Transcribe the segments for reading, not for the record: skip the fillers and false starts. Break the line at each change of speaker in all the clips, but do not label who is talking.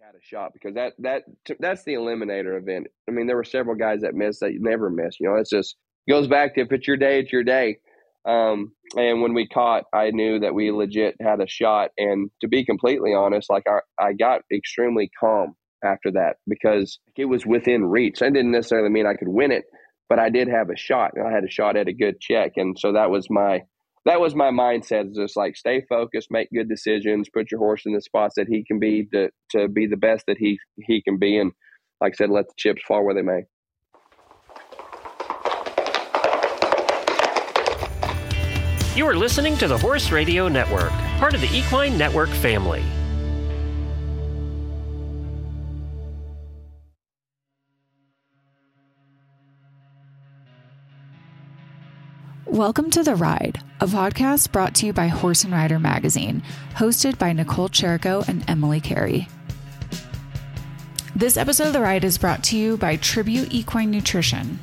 had a shot, because that's the eliminator event. I mean, there were several guys that missed that you never miss. It's just goes back to, if it's your day, it's your day. And when we caught, I knew that we legit had a shot. And to be completely honest, like I got extremely calm after that, because it was within reach. That didn't necessarily mean I could win it, but I did have a shot. I had a shot at a good check. And so that was my mindset, is just like, stay focused, make good decisions, put your horse in the spots that he can be to be the best that he can be. And like I said, let the chips fall where they may.
You are listening to the Horse Radio Network, part of the Equine Network family.
Welcome to The Ride, a podcast brought to you by Horse and Rider Magazine, hosted by Nicole Cherico and Emily Carey. This episode of The Ride is brought to you by Tribute Equine Nutrition.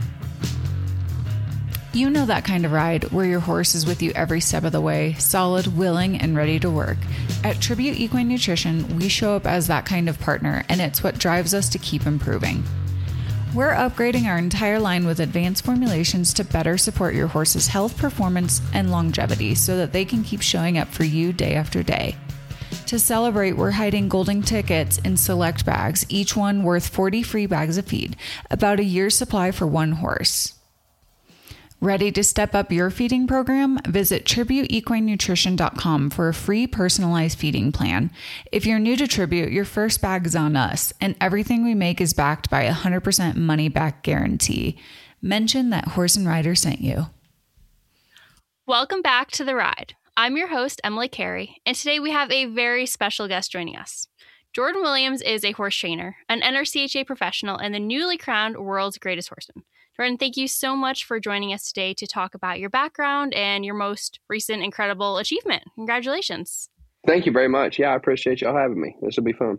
You know that kind of ride where your horse is with you every step of the way, solid, willing, and ready to work. At Tribute Equine Nutrition, we show up as that kind of partner, and it's what drives us to keep improving. We're upgrading our entire line with advanced formulations to better support your horse's health, performance, and longevity so that they can keep showing up for you day after day. To celebrate, we're hiding golden tickets in select bags, each one worth 40 free bags of feed, about a year's supply for one horse. Ready to step up your feeding program? Visit TributeEquineNutrition.com for a free personalized feeding plan. If you're new to Tribute, your first bag is on us, and everything we make is backed by a 100% money-back guarantee. Mention that Horse and Rider sent you.
Welcome back to The Ride. I'm your host, Emily Carey, and today we have a very special guest joining us. Jordan Williams is a horse trainer, an NRCHA professional, and the newly crowned world's greatest horseman. Jordan, thank you so much for joining us today to talk about your background and your most recent incredible achievement. Congratulations.
Thank you very much. Yeah, I appreciate y'all having me. This will be fun.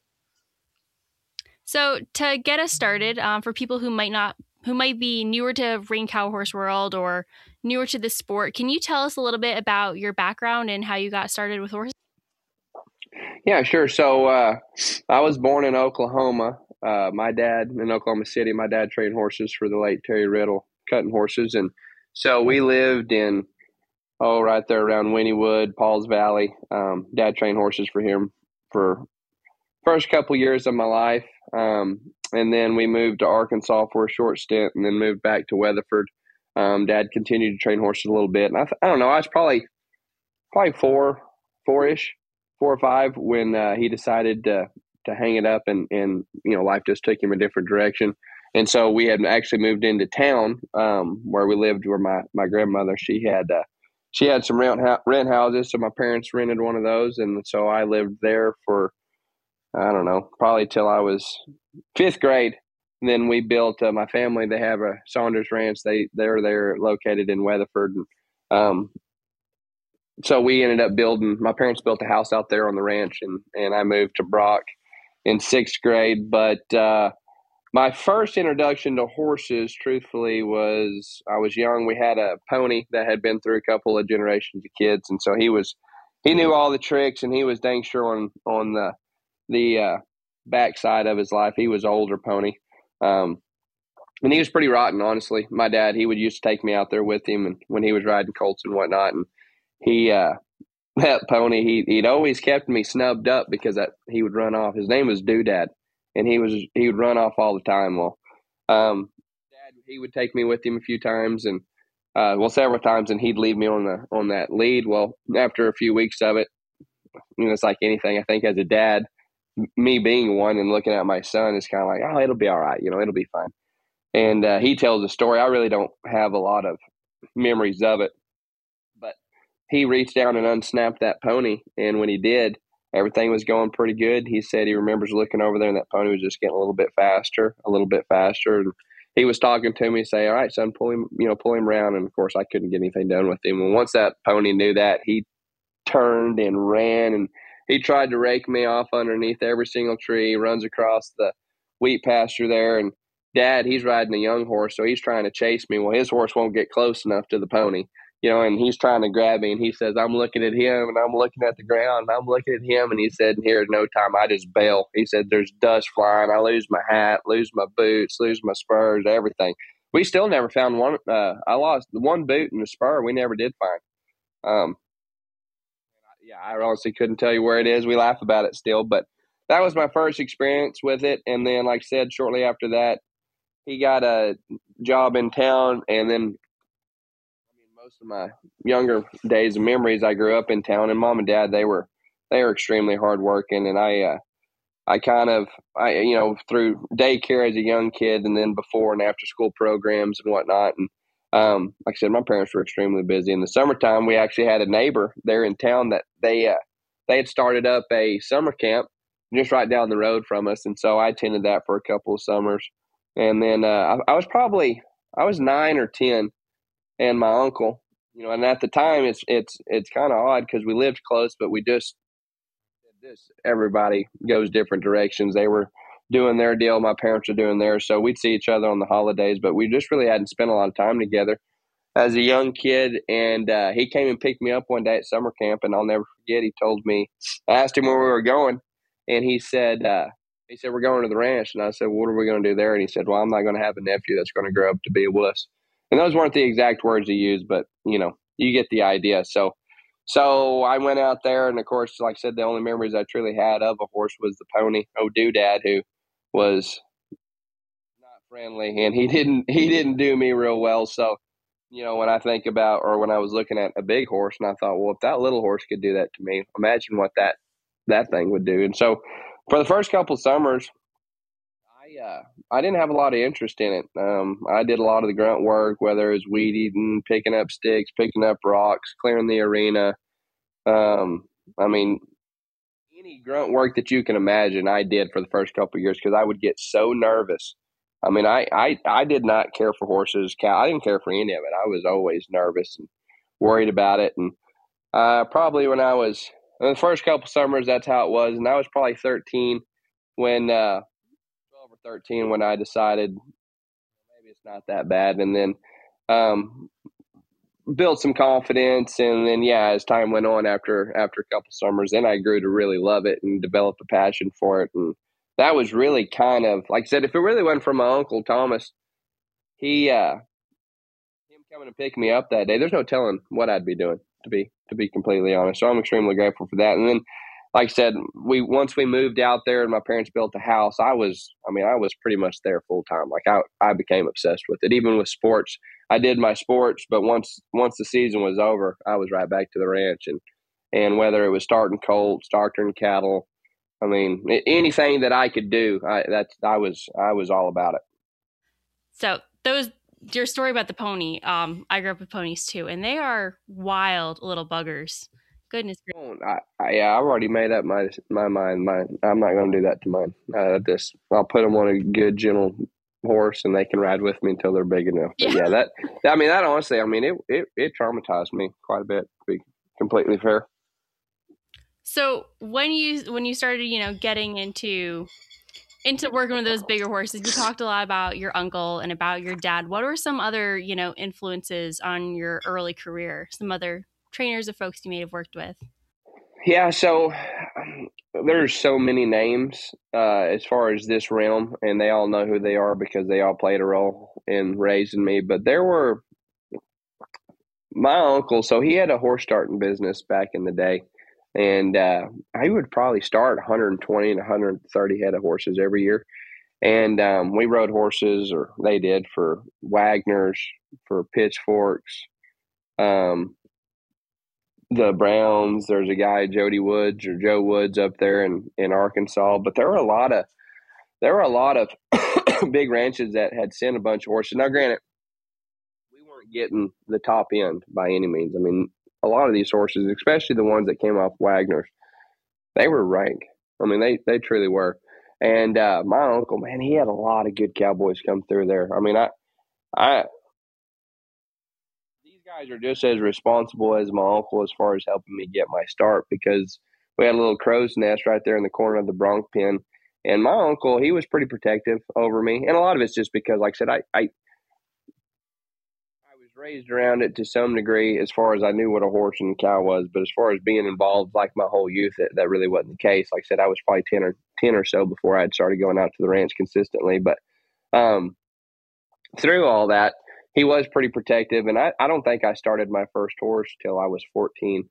So to get us started, for people who might be newer to Rein Cow Horse world or newer to the sport, can you tell us a little bit about your background and how you got started with horses?
Yeah, sure. So I was born in Oklahoma. My dad in Oklahoma City, my dad trained horses for the late Terry Riddle, cutting horses. And so we lived in, right there around Wynnewood, Pauls Valley. Dad trained horses for him for first couple years of my life. And then we moved to Arkansas for a short stint and then moved back to Weatherford. Dad continued to train horses a little bit. And I don't know, I was probably four-ish, 4 or 5 when he decided to hang it up, and life just took him a different direction. And so we had actually moved into town where we lived, where my grandmother, she had some rent houses. So my parents rented one of those. And so I lived there for, I don't know, probably till I was 5th grade. And then we built, my family, they have a Saunders Ranch. They're located in Weatherford. So we ended up my parents built a house out there on the ranch, and I moved to Brock in 6th grade. But my first introduction to horses, truthfully, was I was young. We had a pony that had been through a couple of generations of kids. And so he knew all the tricks, and he was dang sure on the backside of his life. He was an older pony. And he was pretty rotten, honestly. My dad, he would used to take me out there with him, and when he was riding colts and whatnot. And that pony, he'd always kept me snubbed up because he would run off. His name was Doodad, and he would run off all the time. Well, Dad, he would take me with him a few times, and several times, and he'd leave me on that lead. Well, after a few weeks of it, it's like anything. I think as a dad, me being one and looking at my son is kind of like, oh, it'll be all right, it'll be fine. And he tells a story. I really don't have a lot of memories of it. He reached down and unsnapped that pony, and when he did, everything was going pretty good. He said he remembers looking over there, and that pony was just getting a little bit faster. And he was talking to me, say, "All right, son, pull him around." And of course, I couldn't get anything done with him. And once that pony knew that, he turned and ran, and he tried to rake me off underneath every single tree. He runs across the wheat pasture there, and Dad, he's riding a young horse, so he's trying to chase me. Well, his horse won't get close enough to the pony. and he's trying to grab me, and he says, I'm looking at him, and I'm looking at the ground, and I'm looking at him, and he said, in here, no time, I just bail. He said, there's dust flying. I lose my hat, lose my boots, lose my spurs, everything. We still never found one. I lost one boot and a spur. We never did find. I honestly couldn't tell you where it is. We laugh about it still, but that was my first experience with it. And then, like I said, shortly after that, he got a job in town. And then, most of my younger days and memories, I grew up in town, and Mom and Dad, they were extremely hardworking. And I through daycare as a young kid, and then before and after school programs and whatnot. And like I said, my parents were extremely busy. In the summertime, we actually had a neighbor there in town that they had started up a summer camp just right down the road from us. And so I attended that for a couple of summers. And then I was 9 or 10, and my uncle, and at the time it's kind of odd because we lived close, but everybody goes different directions. They were doing their deal. My parents were doing theirs. So we'd see each other on the holidays, but we just really hadn't spent a lot of time together as a young kid. And he came and picked me up one day at summer camp, and I'll never forget. He told me, I asked him where we were going, and he said, we're going to the ranch. And I said, what are we going to do there? And he said, well, I'm not going to have a nephew that's going to grow up to be a wuss. And those weren't the exact words he used, but you get the idea. So I went out there, and of course, like I said, the only memories I truly had of a horse was the pony, Doodad, who was not friendly, and he didn't do me real well. So, when I think about, or when I was looking at a big horse, and I thought, well, if that little horse could do that to me, imagine what that thing would do. And so for the first couple of summers, I didn't have a lot of interest in it. I did a lot of the grunt work, whether it was weed eating, picking up sticks, picking up rocks, clearing the arena. Any grunt work that you can imagine, I did for the first couple of years because I would get so nervous. I did not care for horses, cow. I didn't care for any of it. I was always nervous and worried about it. And probably when I was in the first couple of summers, that's how it was. And I was probably 13 when 12 or 13 when I decided maybe it's not that bad. And then built some confidence. And then, as time went on after a couple summers, then I grew to really love it and develop a passion for it. And that was really kind of, like I said, if it really went from my uncle Thomas, him coming to pick me up that day, there's no telling what I'd be doing, to be completely honest. So I'm extremely grateful for that. And then, like I said, once we moved out there and my parents built a house, I was pretty much there full time. Like I became obsessed with it. Even with sports, I did my sports, but once the season was over, I was right back to the ranch. And whether it was starting colts, starting cattle, anything that I could do, I was all about it.
So your story about the pony, I grew up with ponies too, and they are wild little buggers. Goodness gracious.
I've already made up my mind. I'm not going to do that to mine. I'll put them on a good, gentle horse, and they can ride with me until they're big enough. But that honestly, it traumatized me quite a bit, to be completely fair.
So when you started, getting into working with those bigger horses, you talked a lot about your uncle and about your dad. What were some other, influences on your early career? Some other trainers or folks you may have worked with?
Yeah, so there's so many names as far as this realm, and they all know who they are because they all played a role in raising me. But there were my uncle, so he had a horse starting business back in the day, and I would probably start 120 and 130 head of horses every year. And we rode horses, or they did, for Wagner's, for Pitchforks, the Browns. There's a guy, Joe Woods up there in Arkansas. But there were a lot of big ranches that had sent a bunch of horses. Now, granted, we weren't getting the top end by any means. A lot of these horses, especially the ones that came off Wagner's, they were rank. They truly were. And my uncle, man, he had a lot of good cowboys come through there. These guys are just as responsible as my uncle as far as helping me get my start, because we had a little crow's nest right there in the corner of the bronc pen. And my uncle, he was pretty protective over me. And a lot of it's just because, like I said, I was raised around it to some degree as far as I knew what a horse and cow was, but as far as being involved like my whole youth, that really wasn't the case. Like I said, I was probably 10 or so before I had started going out to the ranch consistently. But um, through all that, he was pretty protective, and I don't think I started my first horse till I was 14.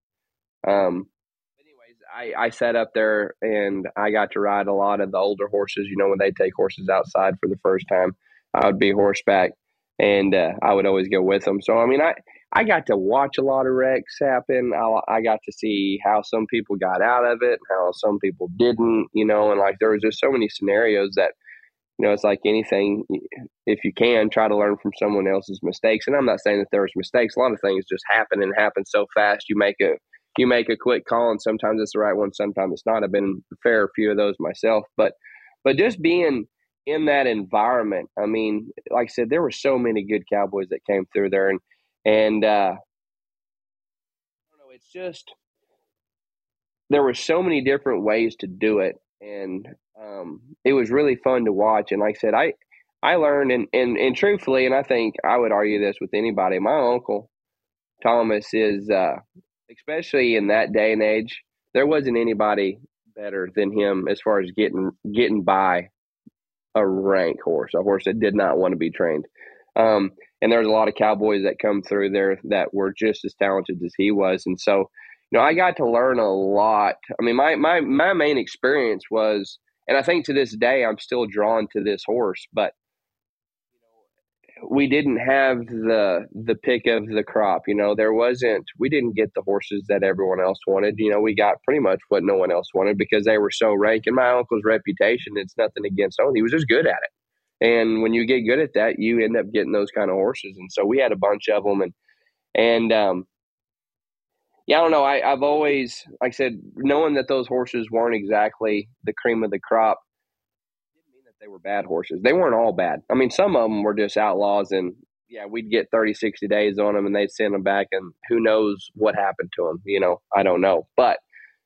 I sat up there and I got to ride a lot of the older horses. You know, when they take horses outside for the first time, I would be horseback, and I would always go with them. So, I mean, I got to watch a lot of wrecks happen. I got to see how some people got out of it, how some people didn't, you know, and like there was just so many scenarios that, you know, it's like anything, if you can, try to learn from someone else's mistakes. And I'm not saying that there was mistakes. A lot of things just happen and happen so fast. You make a quick call, and sometimes it's the right one, sometimes it's not. I've been a fair few of those myself, but just being in that environment, I mean, like I said, there were so many good cowboys that came through there, and I don't know, it's just there were so many different ways to do it, and it was really fun to watch. And like I said, I learned, and truthfully, and I think I would argue this with anybody, my uncle Thomas is especially in that day and age, there wasn't anybody better than him as far as getting by a rank horse, a horse that did not want to be trained. And there's a lot of cowboys that come through there that were just as talented as he was. And so, you know, I got to learn a lot. I mean, my main experience was, and I think to this day, I'm still drawn to this horse, but we didn't have the pick of the crop. You know, we didn't get the horses that everyone else wanted. You know, we got pretty much what no one else wanted because they were so ranked. And my uncle's reputation, it's nothing against him. He was just good at it. And when you get good at that, you end up getting those kind of horses. And so we had a bunch of them. And yeah, I don't know. I've always, like I said, knowing that those horses weren't exactly the cream of the crop, they were bad horses. They weren't all bad. I mean, some of them were just outlaws, and yeah, we'd get 30, 60 days on them and they'd send them back, and who knows what happened to them, you know, I don't know. But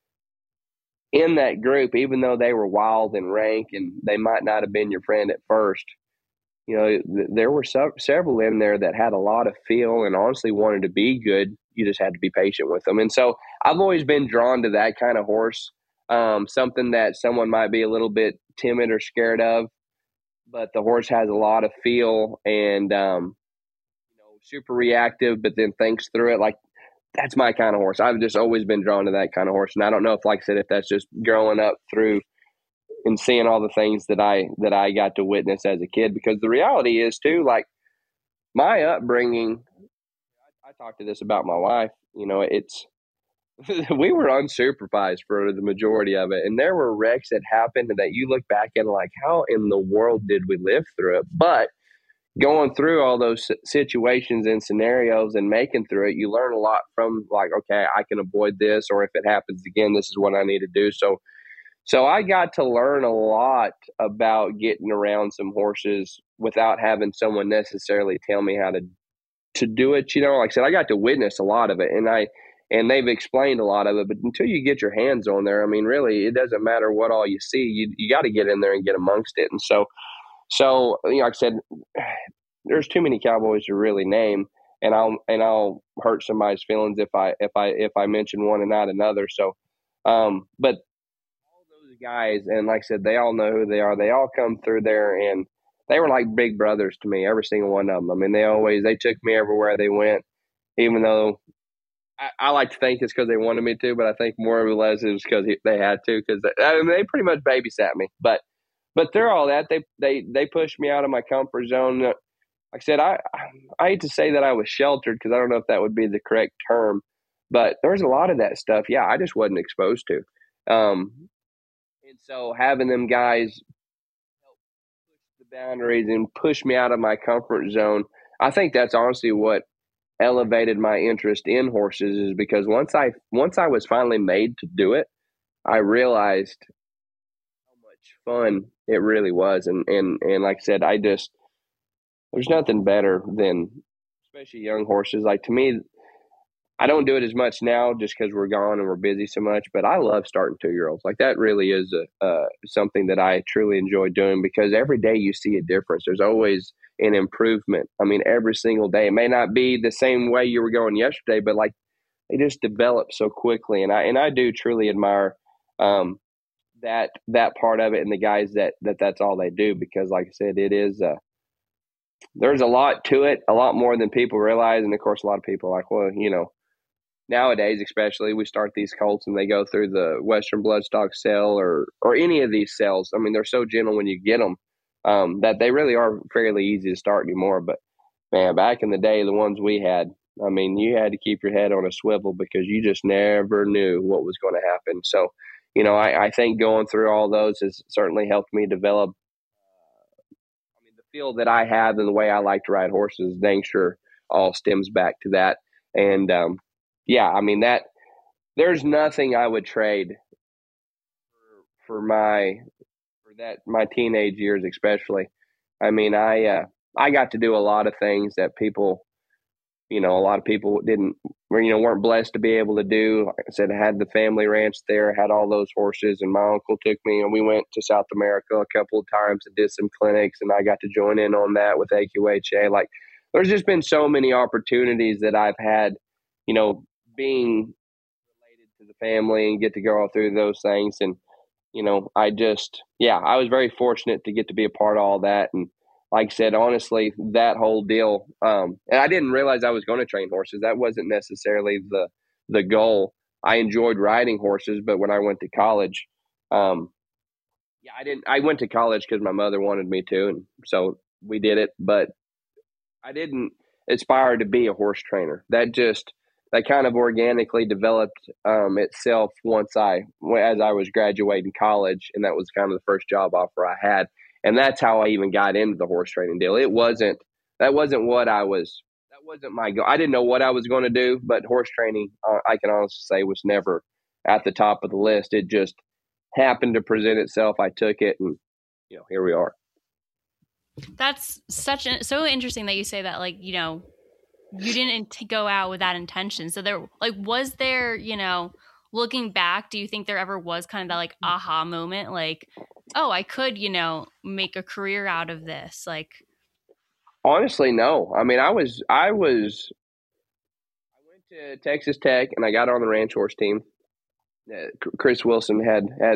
in that group, even though they were wild and rank and they might not have been your friend at first, you know, there were several in there that had a lot of feel and honestly wanted to be good. You just had to be patient with them. And so I've always been drawn to that kind of horse, something that someone might be a little bit timid or scared of, but the horse has a lot of feel and, you know, super reactive, but then thinks through it. Like, that's my kind of horse. I've just always been drawn to that kind of horse. And I don't know if, like I said, if that's just growing up through and seeing all the things that I got to witness as a kid, because the reality is too, like my upbringing, I talked to this about my wife, you know, it's, we were unsupervised for the majority of it. And there were wrecks that happened that you look back and like, how in the world did we live through it? But going through all those situations and scenarios and making through it, you learn a lot from like, okay, I can avoid this, or if it happens again, this is what I need to do. So I got to learn a lot about getting around some horses without having someone necessarily tell me how to do it. You know, like I said, I got to witness a lot of it, and they've explained a lot of it, but until you get your hands on there, I mean, really, it doesn't matter what all you see. You got to get in there and get amongst it. And so, you know, like I said, there's too many cowboys to really name, and I'll hurt somebody's feelings if I mention one and not another. So, but all those guys, and like I said, they all know who they are. They all come through there, and they were like big brothers to me, every single one of them. I mean, they took me everywhere they went, even though I like to think it's because they wanted me to, but I think more or less it was because they had to, because they pretty much babysat me. But through all that, they pushed me out of my comfort zone. Like I said, I hate to say that I was sheltered, because I don't know if that would be the correct term, but there's a lot of that stuff, yeah, I just wasn't exposed to. And so having them guys help push the boundaries and push me out of my comfort zone, I think that's honestly what elevated my interest in horses, is because once I was finally made to do it, I realized how much fun it really was. And like I said, there's nothing better than, especially young horses. Like, to me, I don't do it as much now just because we're gone and we're busy so much, but I love starting 2-year-olds. Like, that really is something that I truly enjoy doing, because every day you see a difference. There's always in improvement. I mean, every single day. It may not be the same way you were going yesterday, but like they just develop so quickly. And I do truly admire that part of it, and the guys that's all they do, because like I said, it is there's a lot to it, a lot more than people realize. And of course, a lot of people are like, well, nowadays, especially, we start these colts and they go through the Western Bloodstock cell or any of these cells. I mean, they're so gentle when you get them that they really are fairly easy to start anymore. But man, back in the day, the ones we had, I mean, you had to keep your head on a swivel because you just never knew what was going to happen. So, I think going through all those has certainly helped me develop the feel that I have and the way I like to ride horses. Dang sure all stems back to that. And yeah, I mean, there's nothing I would trade for my teenage years, especially. I mean, I got to do a lot of things that people, a lot of people weren't blessed to be able to do. Like I said, I had the family ranch there, had all those horses, and my uncle took me and we went to South America a couple of times and did some clinics, and I got to join in on that with AQHA. Like, there's just been so many opportunities that I've had, being related to the family and get to go all through those things. And, I was very fortunate to get to be a part of all that. And like I said, honestly, that whole deal, and I didn't realize I was going to train horses. That wasn't necessarily the goal. I enjoyed riding horses, but when I went to college, I went to college because my mother wanted me to. And so we did it, but I didn't aspire to be a horse trainer. That kind of organically developed itself as I was graduating college, and that was kind of the first job offer I had, and that's how I even got into the horse training deal. That wasn't my goal. I didn't know what I was going to do, but horse training, I can honestly say, was never at the top of the list. It just happened to present itself. I took it, and here we are.
That's so interesting that you say that. Like, you didn't go out with that intention. So was there, looking back, do you think there ever was kind of that like aha moment? Like, oh, I could, make a career out of this. Like,
honestly, no. I mean, I went to Texas Tech and I got on the ranch horse team. Chris Wilson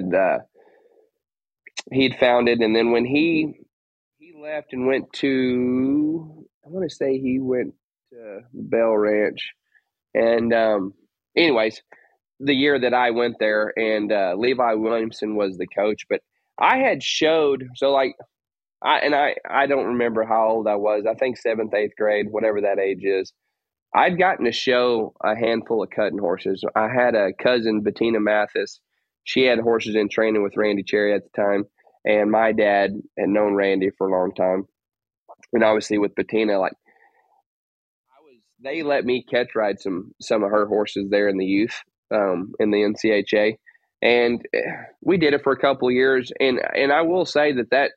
he'd founded. And then when he left and went to, I want to say he went to Bell Ranch. And anyways, the year that I went there, and Levi Williamson was the coach, but I had showed, so like, I don't remember how old I was. I think 7th, 8th grade, whatever that age is. I'd gotten to show a handful of cutting horses. I had a cousin, Bettina Mathis. She had horses in training with Randy Cherry at the time, and my dad had known Randy for a long time. And obviously with Bettina, like, they let me catch ride some of her horses there in the youth, in the NCHA. And we did it for a couple of years. And I will say that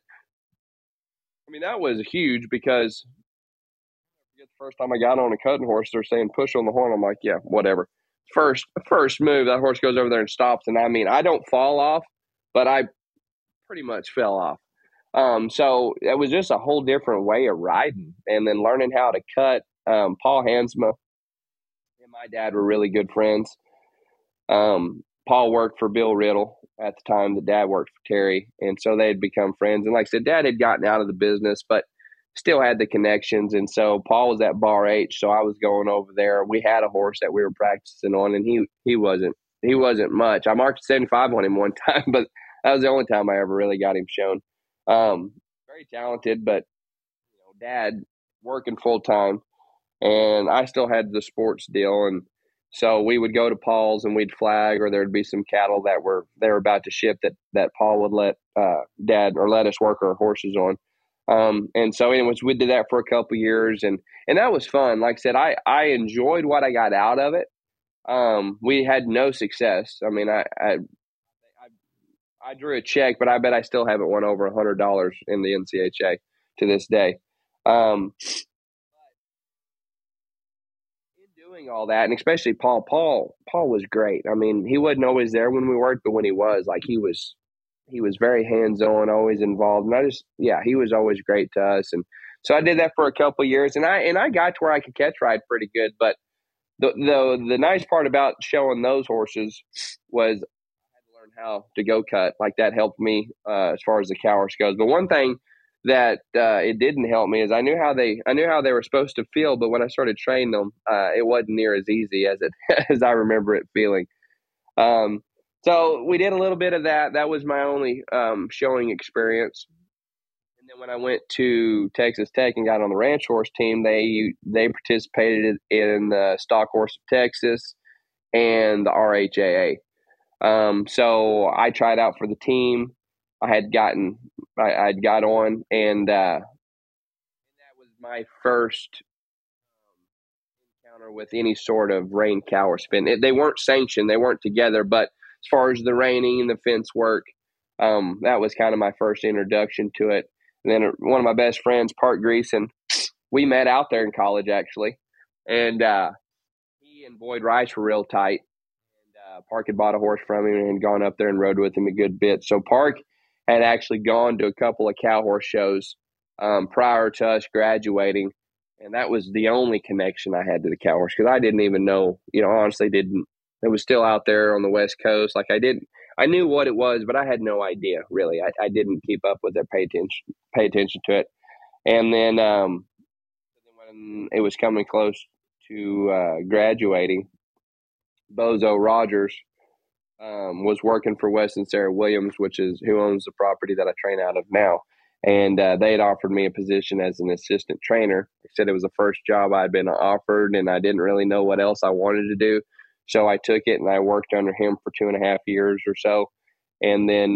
was huge, because the first time I got on a cutting horse, they're saying push on the horn. I'm like, yeah, whatever. First move, that horse goes over there and stops. And I mean, I don't fall off, but I pretty much fell off. So it was just a whole different way of riding, and then learning how to cut. Paul Hansma and my dad were really good friends. Paul worked for Bill Riddle at the time. The dad worked for Terry, and so they had become friends. And like I said, Dad had gotten out of the business, but still had the connections. And so Paul was at Bar H, so I was going over there. We had a horse that we were practicing on, and he wasn't much. I marked 75 on him one time, but that was the only time I ever really got him shown. Very talented, but Dad working full time, and I still had the sports deal. And so we would go to Paul's and we'd flag, or there'd be some cattle that they were about to ship that Paul would let Dad or let us work our horses on. And so anyways, we did that for a couple of years, and that was fun. Like I said, I enjoyed what I got out of it. We had no success. I mean, I drew a check, but I bet I still haven't won over $100 in the NCHA to this day. In doing all that, and especially Paul was great. I mean, he wasn't always there when we worked, but when he was, like, he was very hands-on, always involved. And he was always great to us. And So I did that for a couple of years, and I got to where I could catch ride pretty good. But the nice part about showing those horses was I had to learn how to go cut. Like that helped me as far as the cow horse goes. But one thing that it didn't help me is I knew how they were supposed to feel, but when I started training them, it wasn't near as easy as it as I remember it feeling. So we did a little bit of that. That was my only showing experience. And then when I went to Texas Tech and got on the ranch horse team, they participated in the Stock Horse of Texas and the RHAA. So I tried out for the team. I'd got on, and that was my first encounter with any sort of rein cow or spin. They weren't sanctioned, they weren't together, but as far as the reining and the fence work, that was kind of my first introduction to it. And then one of my best friends, Park Greason, we met out there in college actually, and he and Boyd Rice were real tight. And Park had bought a horse from him and gone up there and rode with him a good bit. So Park had actually gone to a couple of cow horse shows prior to us graduating, and that was the only connection I had to the cow horse because I didn't even know, honestly didn't. It was still out there on the West Coast. Like I knew what it was, but I had no idea really. I didn't keep up with it, pay attention to it. And then when it was coming close to graduating, Bozo Rogers was working for Wes and Sarah Williams, which is who owns the property that I train out of now. And they had offered me a position as an assistant trainer. I said it was the first job I'd been offered, and I didn't really know what else I wanted to do. So I took it, and I worked under him for 2.5 years or so. And then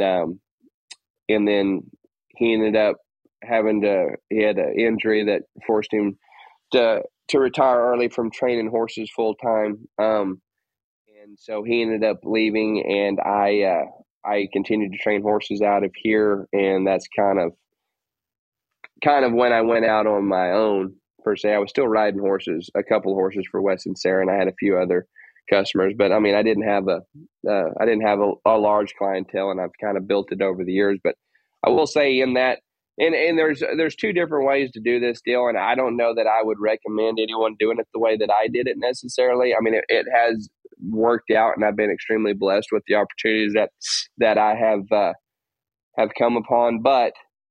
he ended up he had an injury that forced him to retire early from training horses full time. And so he ended up leaving, and I continued to train horses out of here, and that's kind of when I went out on my own per se. I was still riding horses, a couple of horses for Wes and Sarah, and I had a few other customers, but I mean, I didn't have a large clientele, and I've kind of built it over the years. But I will say in that, and there's two different ways to do this deal, and I don't know that I would recommend anyone doing it the way that I did it necessarily. I mean, it has worked out, and I've been extremely blessed with the opportunities that I have come upon. But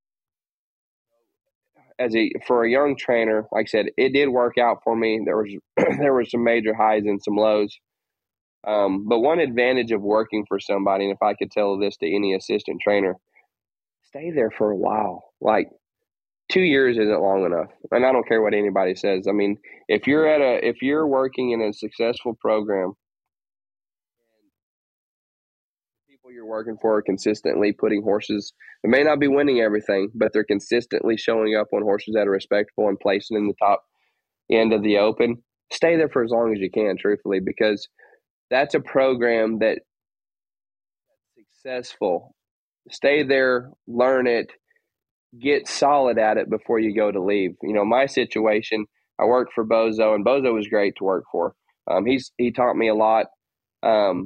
for a young trainer, like I said, it did work out for me. There were some major highs and some lows. But one advantage of working for somebody, and if I could tell this to any assistant trainer, stay there for a while. Like 2 years isn't long enough. And I don't care what anybody says. I mean, if you're working in a successful program, people you're working for are consistently putting horses, they may not be winning everything, but they're consistently showing up on horses that are respectable and placing in the top end of the open. Stay there for as long as you can, truthfully, because that's a program that's successful. Stay there, learn it, get solid at it before you go to leave. My situation, I worked for Bozo, and Bozo was great to work for. He taught me a lot. But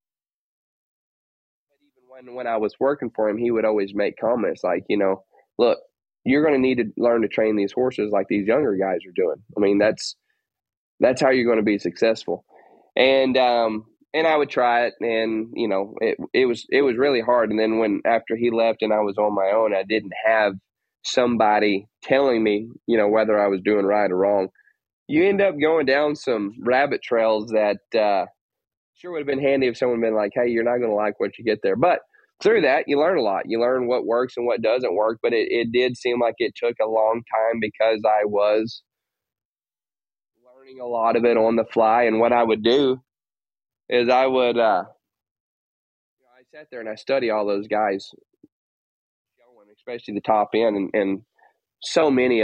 even when I was working for him, he would always make comments like, look, you're going to need to learn to train these horses like these younger guys are doing. I mean, that's how you're going to be successful. And I would try it, and it was really hard. And then after he left and I was on my own, I didn't have somebody telling me, whether I was doing right or wrong. You end up going down some rabbit trails that sure would have been handy if someone had been like, hey, you're not going to like what you get there. But through that, you learn a lot. You learn what works and what doesn't work. But it did seem like it took a long time because I was learning a lot of it on the fly. And what I would do is I sat there and I study all those guys, especially the top end, and so many.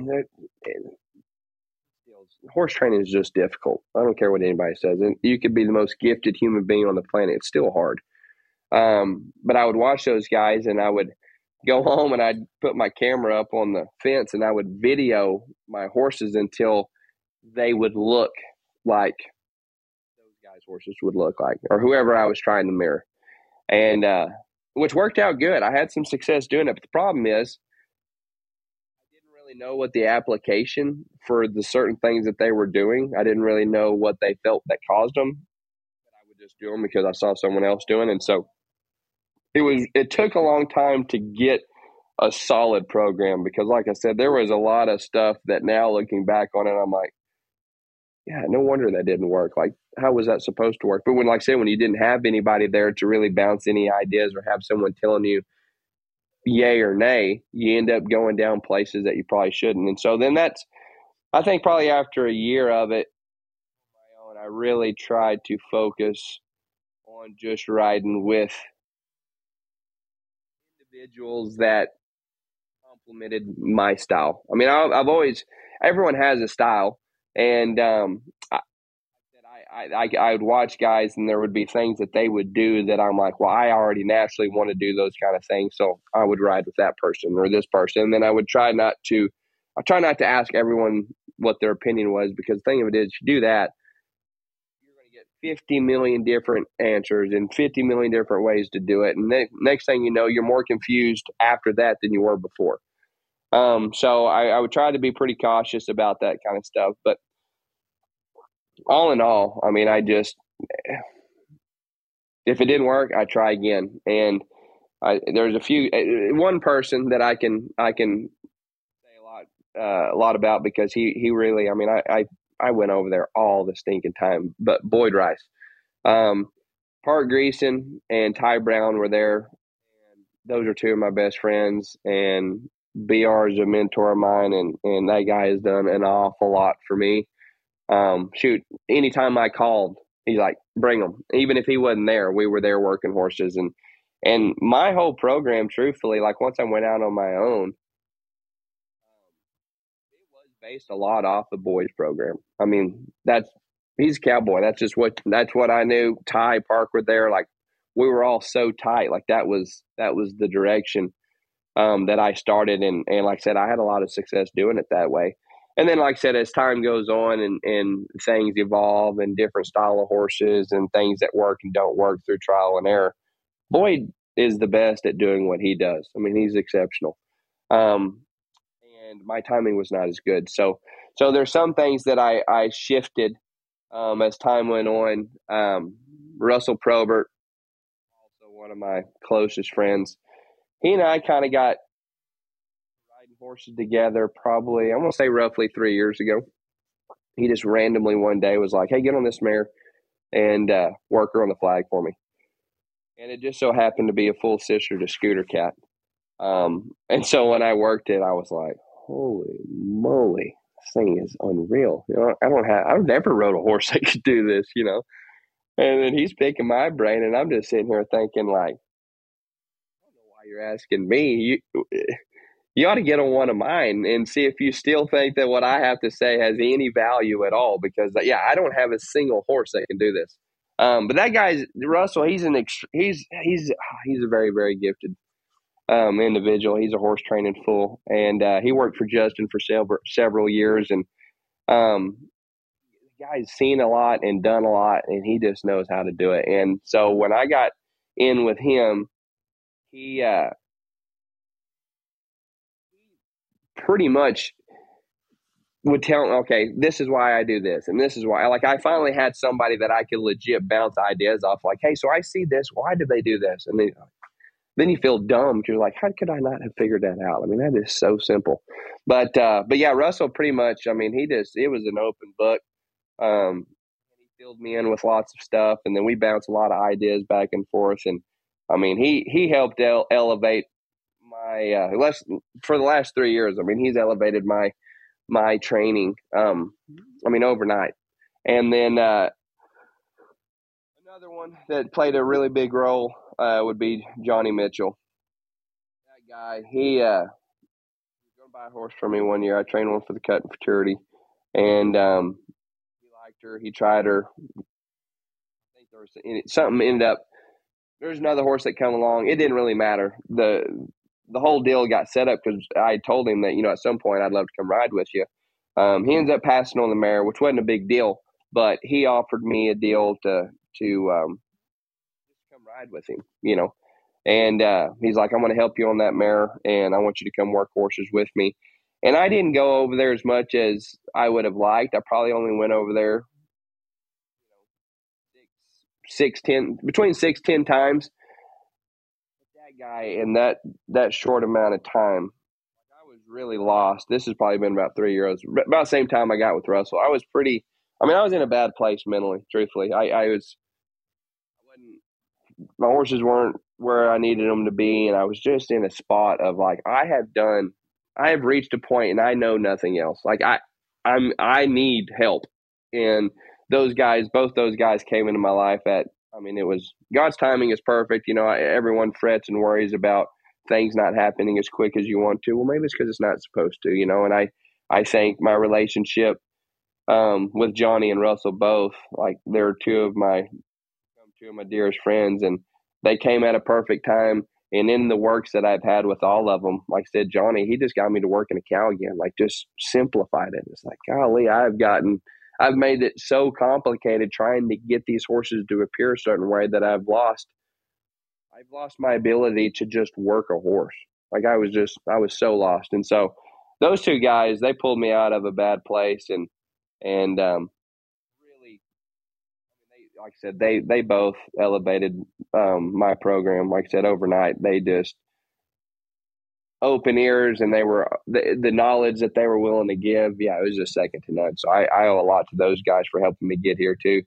Horse training is just difficult. I don't care what anybody says. And you could be the most gifted human being on the planet. It's still hard. But I would watch those guys, and I would go home and I'd put my camera up on the fence, and I would video my horses until they would look like those guys' horses would look like, or whoever I was trying to mirror. And which worked out good. I had some success doing it. But the problem is, I didn't really really know what the application for the certain things that they were doing. I didn't really know what they felt that caused them. I would just do them because I saw someone else doing, and so it took a long time to get a solid program because, like I said, there was a lot of stuff that now looking back on it, I'm like, yeah, no wonder that didn't work. Like, how was that supposed to work? But when, like I said, when you didn't have anybody there to really bounce any ideas or have someone telling you yay or nay, you end up going down places that you probably shouldn't. And so then I think probably after a year of it, I really tried to focus on just riding with individuals that complemented my style. I mean, I've always, everyone has a style, and I would watch guys, and there would be things that they would do that I'm like, well, I already naturally want to do those kind of things, so I would ride with that person or this person, and then I try not to ask everyone what their opinion was, because the thing of it is, you do that, you're going to get 50 million different answers and 50 million different ways to do it, and next thing you know, you're more confused after that than you were before. So I would try to be pretty cautious about that kind of stuff, but all in all, I mean, if it didn't work, I try again. And there's one person that I can say a lot about, because he really, I mean, I went over there all the stinking time, but Boyd Rice, Park Greason and Ty Brown were there. And those are two of my best friends, and BR is a mentor of mine, and that guy has done an awful lot for me. Anytime I called, he's like, bring them. Even if he wasn't there, we were there working horses. And my whole program, truthfully, like once I went out on my own, it was based a lot off the boys program. I mean, he's a cowboy. That's what I knew. Ty, Park were there. Like, we were all so tight. Like that was the direction that I started. And like I said, I had a lot of success doing it that way. And then, like I said, as time goes on and things evolve and different style of horses and things that work and don't work through trial and error, Boyd is the best at doing what he does. I mean, he's exceptional. And my timing was not as good. So there's some things that I shifted as time went on. Russell Probert, also one of my closest friends, he and I kind of got horses together probably, I want to say roughly 3 years ago. He just randomly one day was like, hey, get on this mare and work her on the flag for me. And it just so happened to be a full sister to Scooter Cat. And so when I worked it, I was like, holy moly, this thing is unreal. You know, I've never rode a horse that could do this, you know. And then he's picking my brain, and I'm just sitting here thinking, like, I don't know why you're asking me. You ought to get on one of mine and see if you still think that what I have to say has any value at all. Because, yeah, I don't have a single horse that can do this. But that guy's Russell. He's a very, very gifted individual. He's a horse training fool, and he worked for Justin for several years. And the guy's seen a lot and done a lot, and he just knows how to do it. And so when I got in with him, he pretty much would tell him, okay, this is why I do this, and this is why. Like, I finally had somebody that I could legit bounce ideas off. Like, hey, so I see this. Why did they do this? And then you feel dumb because you're like, how could I not have figured that out? I mean, that is so simple. But yeah, Russell pretty much, I mean, it was an open book. He filled me in with lots of stuff, and then we bounced a lot of ideas back and forth. And I mean, he helped elevate my for the last 3 years. I mean, he's elevated my training. I mean, overnight. And then another one that played a really big role would be Johnny Mitchell. That guy, he was going to buy a horse from me one year. I trained one for the cut and futurity, and he liked her. He tried her. I think there was something ended up. There's another horse that came along. It didn't really matter. The whole deal got set up because I told him that, you know, at some point I'd love to come ride with you. He ends up passing on the mare, which wasn't a big deal, but he offered me a deal to come ride with him, you know. And he's like, I'm going to help you on that mare, and I want you to come work horses with me. And I didn't go over there as much as I would have liked. I probably only went over there between 6-10 times. That guy in that short amount of time, I was really lost. This has probably been about 3 years, about the same time I got with Russell. I was in a bad place mentally, truthfully. My horses weren't where I needed them to be, and I was just in a spot of like, I have reached a point and I know nothing else. Like I need help. And both those guys came into my life it was God's timing is perfect. Everyone frets and worries about things not happening as quick as you want to. Well, maybe it's because it's not supposed to, and I think my relationship with Johnny and Russell both, like they're two of my dearest friends, and they came at a perfect time. And in the works that I've had with all of them, like I said, Johnny, he just got me to work in a cow again, like just simplified it. It's like, golly, I've made it so complicated trying to get these horses to appear a certain way that I've lost my ability to just work a horse. Like I was so lost. And so those two guys, they pulled me out of a bad place and really, like I said, they both elevated my program. Like I said, overnight, they just open ears, and they were the knowledge that they were willing to give. Yeah, it was just second to none. So I owe a lot to those guys for helping me get here too.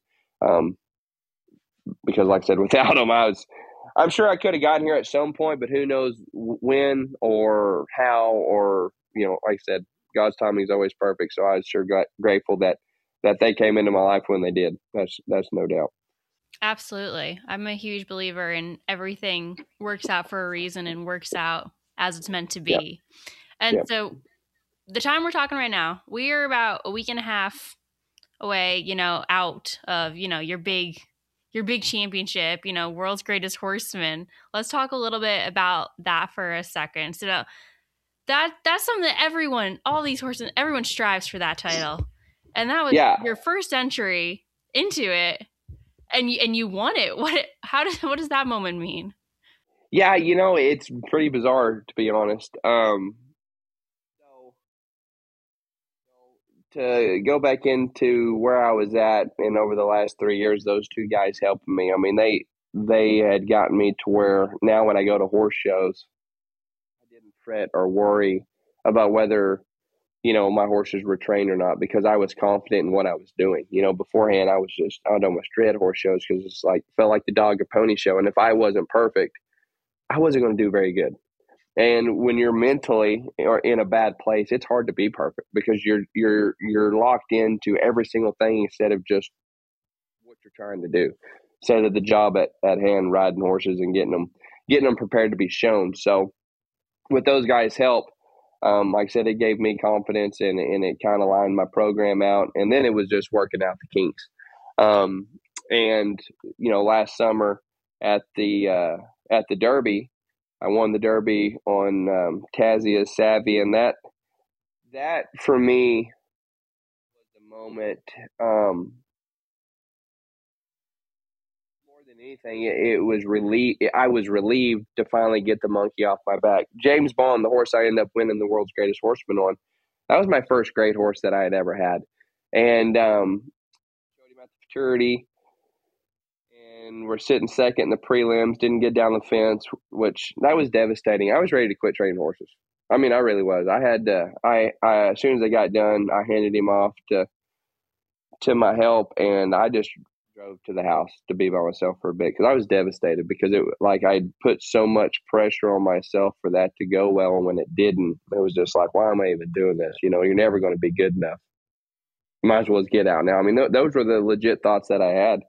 Because like I said, without them, I'm sure I could have gotten here at some point, but who knows when or how, or, like I said, God's timing is always perfect. So I was sure grateful that they came into my life when they did. That's no doubt.
Absolutely. I'm a huge believer in everything works out for a reason and works out as it's meant to be. Yeah. And so the time we're talking right now, we are about a week and a half away, out of, your big championship, World's Greatest Horseman. Let's talk a little bit about that for a second. So that's something that all these horses, everyone strives for that title. And that was your first entry into it. And you won it. What does that moment mean?
Yeah, it's pretty bizarre, to be honest. So to go back into where I was at, and over the last 3 years, those two guys helped me. I mean, they had gotten me to where now when I go to horse shows, I didn't fret or worry about whether my horses were trained or not, because I was confident in what I was doing. Beforehand, I'd almost dread horse shows because it's like, felt like the dog or pony show. And if I wasn't perfect, I wasn't going to do very good. And when you're mentally or in a bad place, it's hard to be perfect because you're locked into every single thing instead of just what you're trying to do. Instead of the job at hand, riding horses and getting them prepared to be shown. So with those guys' help, like I said, it gave me confidence and it kind of lined my program out. And then it was just working out the kinks. And last summer at the Derby, I won the Derby on Tazia's Savvy, and that for me was the moment. More than anything, it was I was relieved to finally get the monkey off my back. James Bond, the horse I ended up winning the World's Greatest Horseman on, that was my first great horse that I had ever had, and showed him at the futurity. And we're sitting second in the prelims, didn't get down the fence, which that was devastating. I was ready to quit training horses. I mean, I really was. I had to, as soon as I got done, I handed him off to my help, and I just drove to the house to be by myself for a bit because I was devastated because I'd put so much pressure on myself for that to go well. And when it didn't, it was just like, why am I even doing this? You're never going to be good enough. You might as well get out now. I mean, those were the legit thoughts that I had.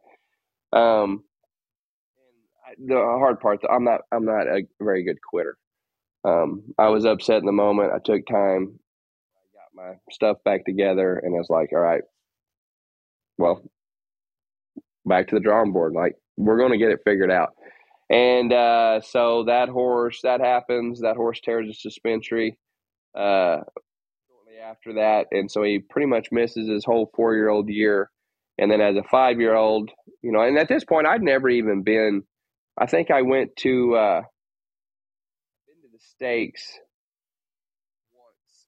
The hard part, I'm not a very good quitter. I was upset in the moment. I took time, I got my stuff back together, and I was like, all right, well, back to the drawing board. Like, we're going to get it figured out. And so that happens. That horse tears his suspensory shortly after that, and so he pretty much misses his whole 4-year-old year. And then as a 5-year-old, and at this point, I'd never even been. I think I went to the stakes once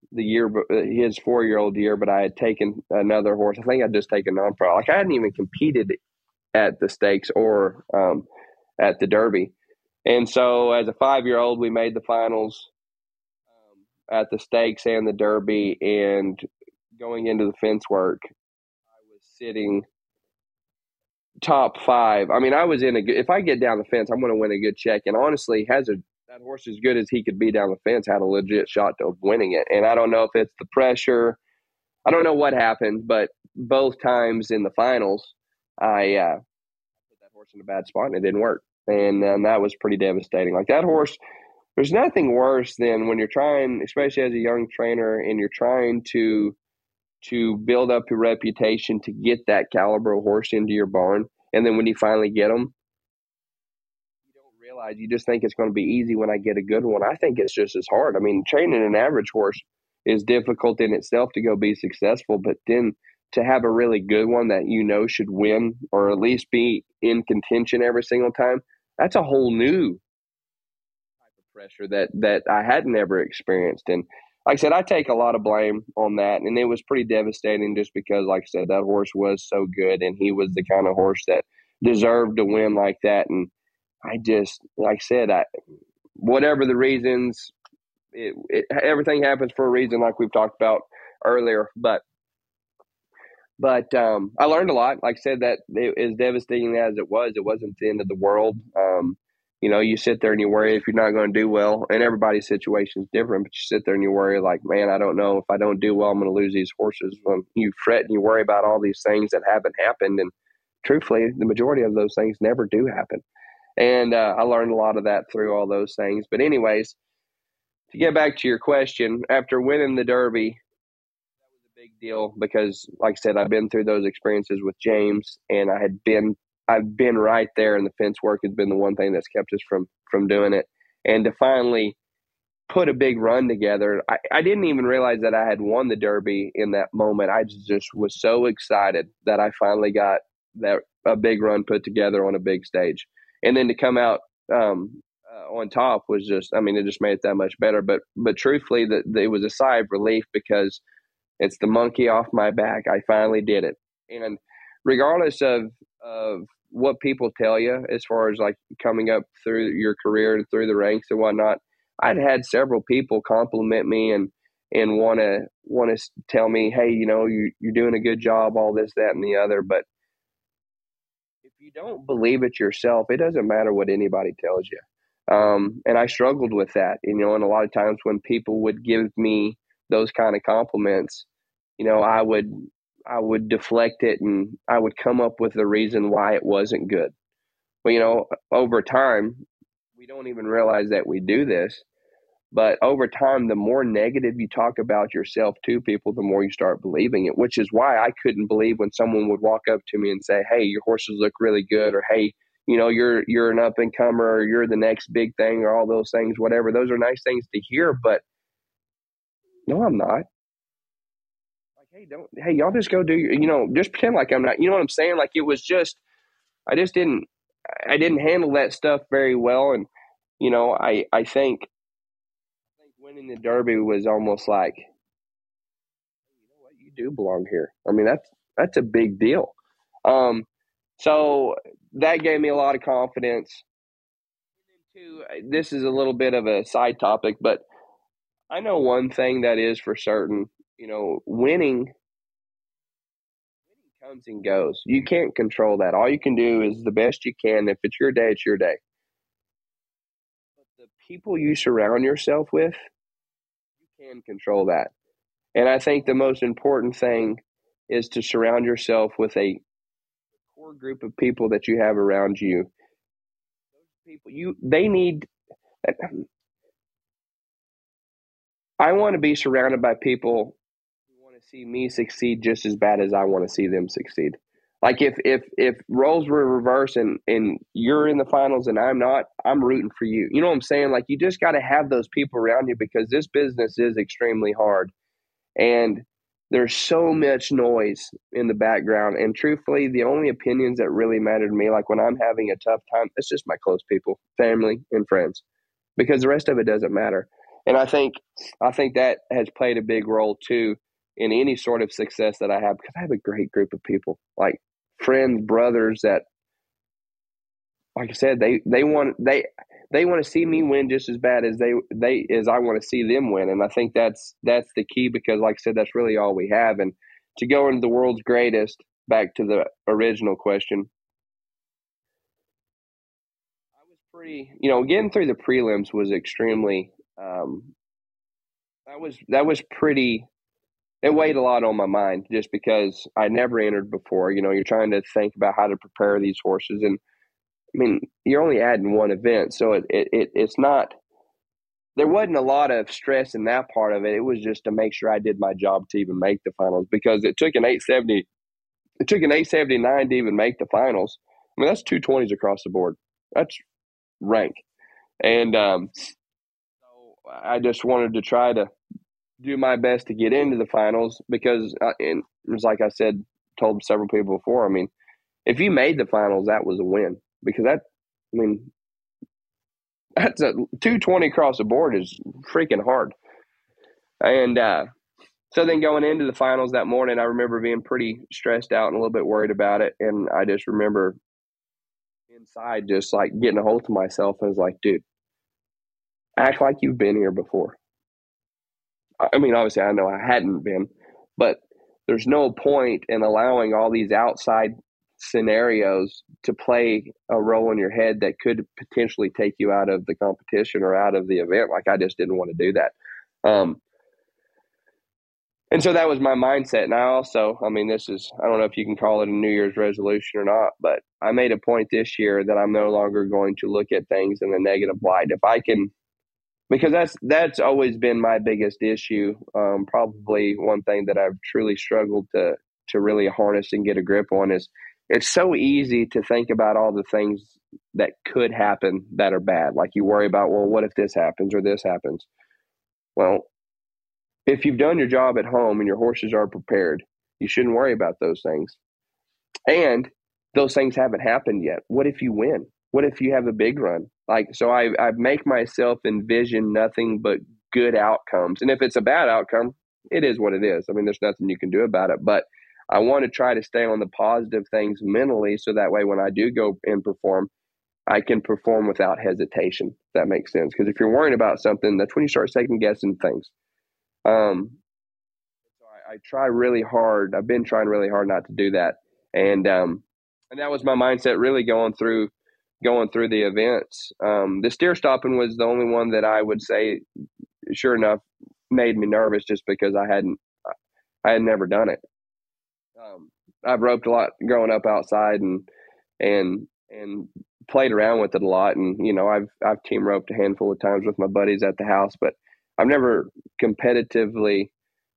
the year, his 4-year-old year, but I had taken another horse. I think I'd just taken non-pro. Like I hadn't even competed at the stakes or at the Derby. And so as a 5-year-old, we made the finals at the stakes and the Derby. And going into the fence work, I was sitting top 5. I mean, I was in a good, if I get down the fence, I'm going to win a good check. And honestly, that horse, as good as he could be down the fence, had a legit shot of winning it. And I don't know if it's the pressure. I don't know what happened, but both times in the finals, I put that horse in a bad spot and it didn't work. And that was pretty devastating. Like that horse, there's nothing worse than when you're trying, especially as a young trainer, and you're trying to build up your reputation to get that caliber of horse into your barn. And then when you finally get them, you don't realize, you just think it's going to be easy when I get a good one. I think it's just as hard. I mean, training an average horse is difficult in itself to go be successful, but then to have a really good one that should win or at least be in contention every single time, that's a whole new type of pressure that I hadn't ever experienced. And like I said, I take a lot of blame on that, and it was pretty devastating just because, like I said, that horse was so good, and he was the kind of horse that deserved to win like that. And I just, like I said, whatever the reasons, everything happens for a reason, like we've talked about earlier. But I learned a lot. Like I said, that as devastating as it wasn't the end of the world. You sit there and you worry if you're not going to do well, and everybody's situation is different, but you sit there and you worry like, man, I don't know if I don't do well, I'm going to lose these horses. When you fret and you worry about all these things that haven't happened, and truthfully, the majority of those things never do happen. And I learned a lot of that through all those things. But anyways, to get back to your question, after winning the Derby, that was a big deal because, like I said, I've been through those experiences with James, and I've been right there, and the fence work has been the one thing that's kept us from doing it. And to finally put a big run together, I didn't even realize that I had won the Derby in that moment. I just was so excited that I finally got a big run put together on a big stage. And then to come out on top was just, I mean, it just made it that much better. But truthfully, it was a sigh of relief because it's the monkey off my back. I finally did it. And regardless of what people tell you as far as like coming up through your career and through the ranks and whatnot, I'd had several people compliment me and want to tell me, hey, you're doing a good job, all this, that, and the other. But if you don't believe it yourself, it doesn't matter what anybody tells you. And I struggled with that, and a lot of times when people would give me those kind of compliments, I would deflect it, and I would come up with a reason why it wasn't good. Well, over time, we don't even realize that we do this, but over time, the more negative you talk about yourself to people, the more you start believing it, which is why I couldn't believe when someone would walk up to me and say, hey, your horses look really good, or hey, you're an up and comer, or you're the next big thing, or all those things, whatever. Those are nice things to hear, but no, I'm not. Hey, y'all just go do just pretend like I'm not, you know what I'm saying? Like it was just, I didn't handle that stuff very well. And, I think winning the Derby was almost like, what, you do belong here. I mean, that's a big deal. So that gave me a lot of confidence. This is a little bit of a side topic, but I know one thing that is for certain. Winning comes and goes. You can't control that. All you can do is the best you can. If it's your day, it's your day. But the people you surround yourself with, you can control that. And I think the most important thing is to surround yourself with a core group of people that you have around you. Those people, they need. I want to be surrounded by people see me succeed just as bad as I want to see them succeed. Like if roles were reversed and you're in the finals and I'm not, I'm rooting for you. You know what I'm saying? Like you just got to have those people around you because this business is extremely hard. And there's so much noise in the background. And truthfully, the only opinions that really matter to me, like when I'm having a tough time, it's just my close people, family and friends, because the rest of it doesn't matter. And I think that has played a big role too in any sort of success that I have, because I have a great group of people, like friends, brothers that, like I said, they want to see me win just as bad as as I want to see them win. And I think that's the key, because like I said, that's really all we have. And to go into the world's greatest, back to the original question, I was pretty, getting through the prelims was extremely, that was pretty, it weighed a lot on my mind, just because I never entered before. You're trying to think about how to prepare these horses, and I mean, you're only adding one event, so it's not. There wasn't a lot of stress in that part of it. It was just to make sure I did my job to even make the finals, because it took an 870. It took an 879 to even make the finals. I mean, that's 220s across the board. That's rank, and so I just wanted to try to do my best to get into the finals, because, and it was like I said, told several people before. I mean, if you made the finals, that was a win, because that's a 220 across the board is freaking hard. And so then going into the finals that morning, I remember being pretty stressed out and a little bit worried about it. And I just remember inside just like getting a hold of myself, and was like, dude, act like you've been here before. I mean, obviously I know I hadn't been, but there's no point in allowing all these outside scenarios to play a role in your head that could potentially take you out of the competition or out of the event. Like, I just didn't want to do that. And so that was my mindset. And I also, I mean, this is, I don't know if you can call it a New Year's resolution or not, but I made a point this year that I'm no longer going to look at things in a negative light. If I can, because that's always been my biggest issue. Probably one thing that I've truly struggled to really harness and get a grip on is, it's so easy to think about all the things that could happen that are bad. Like, you worry about, well, what if this happens or this happens? Well, if you've done your job at home and your horses are prepared, you shouldn't worry about those things. And those things haven't happened yet. What if you win? What if you have a big run? Like, so I make myself envision nothing but good outcomes. And if it's a bad outcome, it is what it is. I mean, there's nothing you can do about it. But I want to try to stay on the positive things mentally, so that way when I do go and perform, I can perform without hesitation, if that makes sense. Because if you're worrying about something, that's when you start second guessing things. So I try really hard. I've been trying really hard not to do that. And that was my mindset really going through the events. The steer stopping was the only one that I would say, sure enough, made me nervous, just because I had never done it. I've roped a lot growing up outside and played around with it a lot. And, I've team roped a handful of times with my buddies at the house, but I've never competitively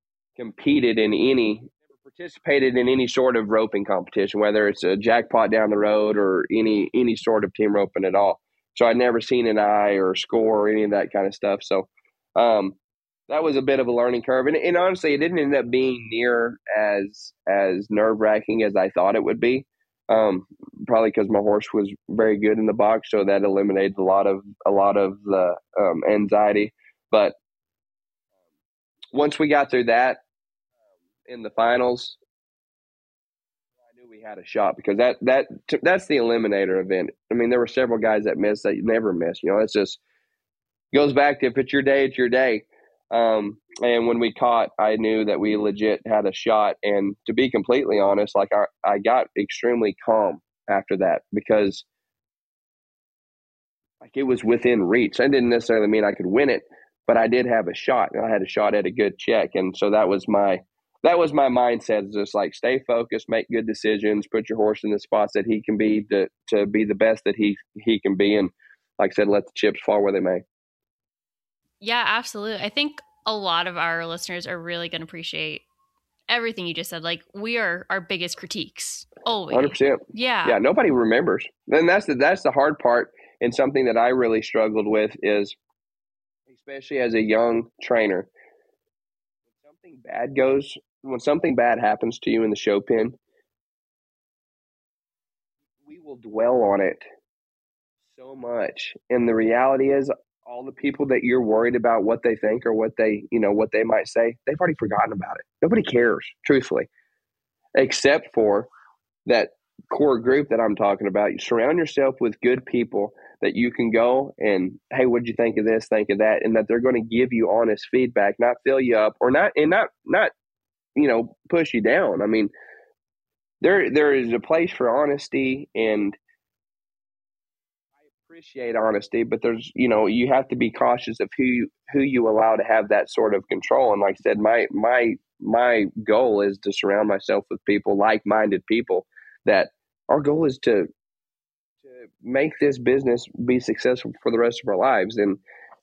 participated in any sort of roping competition, whether it's a jackpot down the road or any sort of team roping at all. So I'd never seen an eye or score or any of that kind of stuff. So that was a bit of a learning curve. And honestly, it didn't end up being near as nerve-wracking as I thought it would be. Probably because my horse was very good in the box, so that eliminated a lot of the anxiety. But once we got through that in the finals, I knew we had a shot, because that's the eliminator event. I mean, there were several guys that missed that you never miss. It's just goes back to, if it's your day, it's your day. And when we caught, I knew that we legit had a shot. And to be completely honest, like, I got extremely calm after that, because like, it was within reach. That didn't necessarily mean I could win it, but I did have a shot, and I had a shot at a good check. And so that was my mindset, is just like, stay focused, make good decisions, put your horse in the spots that he can be to be the best that he can be. And like I said, let the chips fall where they may.
Yeah, absolutely. I think a lot of our listeners are really going to appreciate everything you just said. Like, we are our biggest critiques. Always.
100%.
Yeah.
Nobody remembers. And that's the hard part. And something that I really struggled with is, especially as a young trainer, when something bad happens to you in the show pen, we will dwell on it so much. And the reality is, all the people that you're worried about what they think or what they might say, they've already forgotten about it. Nobody cares, truthfully, except for that core group that I'm talking about. You surround yourself with good people that you can go and, hey, what'd you think of this, think of that, and that they're going to give you honest feedback, not fill you up or not push you down. I mean, there is a place for honesty, and I appreciate honesty, but there's, you have to be cautious of who you allow to have that sort of control. And like I said, my goal is to surround myself with people, like-minded people, that our goal is to make this business be successful for the rest of our lives. And,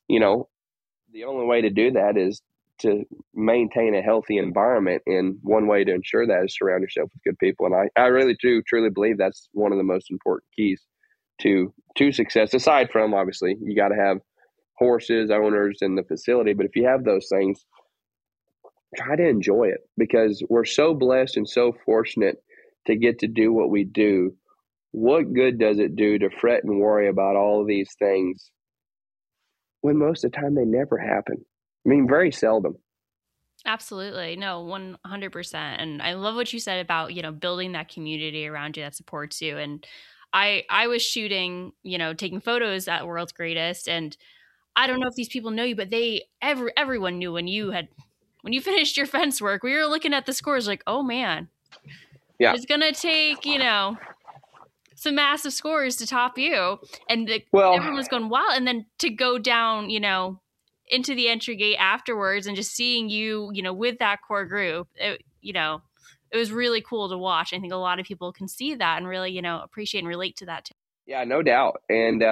the only way to do that is to maintain a healthy environment. And one way to ensure that is surround yourself with good people. And I really do truly believe that's one of the most important keys to success, aside from, obviously, you got to have horses, owners, and the facility. But if you have those things, try to enjoy it, because we're so blessed and so fortunate to get to do what we do. What good does it do to fret and worry about all of these things when most of the time they never happen? I mean, very seldom.
Absolutely. No, 100%. And I love what you said about, building that community around you that supports you. And I was shooting, taking photos at World's Greatest, and I don't know if these people know you, but everyone knew when you finished your fence work. We were looking at the scores like, oh man,
yeah,
it's going to take, some massive scores to top you. And everyone was going wild. And then to go down, into the entry gate afterwards and just seeing you, with that core group, it was really cool to watch. I think a lot of people can see that and really, appreciate and relate to that too.
Yeah, no doubt. And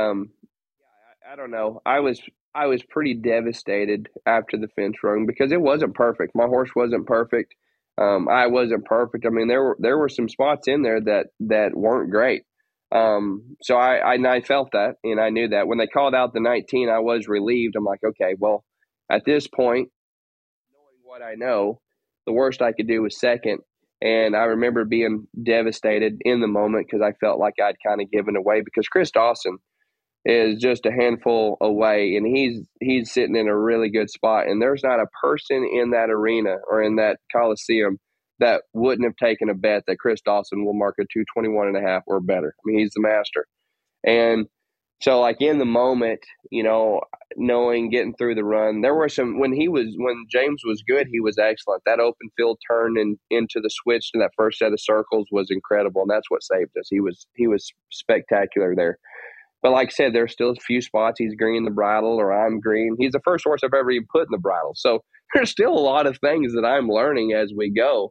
I don't know. I was pretty devastated after the fence rung, because it wasn't perfect. My horse wasn't perfect. I wasn't perfect. I mean, there were some spots in there that weren't great. So I felt that, and I knew that when they called out the 19, I was relieved. I'm like, okay, well, at this point, knowing what I know, the worst I could do was second. And I remember being devastated in the moment, because I felt like I'd kind of given away, because Chris Dawson is just a handful away, and he's sitting in a really good spot. And there's not a person in that arena or in that Coliseum that wouldn't have taken a bet that Chris Dawson will mark a 221.5 or better. I mean, he's the master. And so, like, in the moment, knowing, getting through the run, there were some, when James was good, he was excellent. That open field turn into the switch to that first set of circles was incredible. And that's what saved us. He was spectacular there. But like I said, there's still a few spots he's green the bridle, or I'm green. He's the first horse I've ever even put in the bridle. So there's still a lot of things that I'm learning as we go.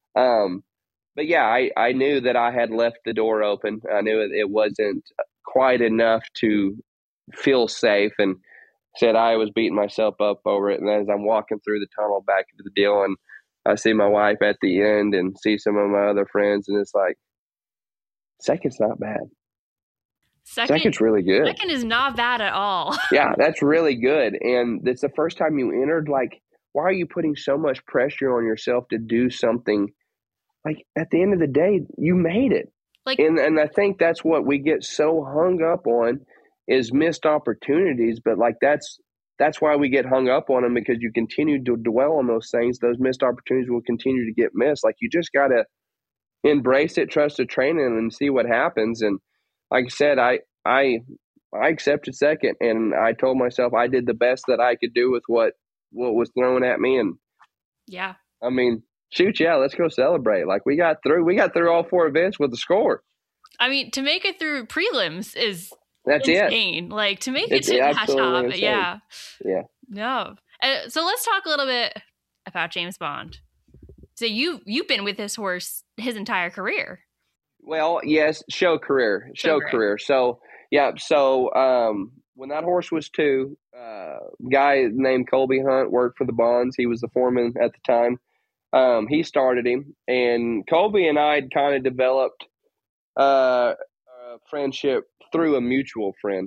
But yeah, I knew that I had left the door open. I knew it wasn't quite enough to feel safe, and said I was beating myself up over it. And as I'm walking through the tunnel back into the deal, and I see my wife at the end and see some of my other friends, and it's like, second's not bad. Second's really good.
Second is not bad at all.
Yeah, that's really good. And it's the first time you entered. Like, why are you putting so much pressure on yourself to do something? Like, at the end of the day, you made it. And I think that's what we get so hung up on, is missed opportunities. But like, that's why we get hung up on them, because you continue to dwell on those things. Those missed opportunities will continue to get missed. Like, you just got to embrace it, trust the training, and see what happens. And like I said, I accepted second, and I told myself I did the best that I could do with what was thrown at me. And
yeah,
I mean, shoot, yeah, let's go celebrate. Like, we got through all 4 events with a score.
I mean, to make it through prelims is
that's
insane. Like, to make it to that top,
insane.
yeah.
No.
So let's talk a little bit about James Bond. So you've been with this horse his entire career.
Well, yes, show career. So yeah, when that horse was 2, guy named Colby Hunt worked for the Bonds. He was the foreman at the time. He started him, and Colby and I had kind of developed a friendship through a mutual friend.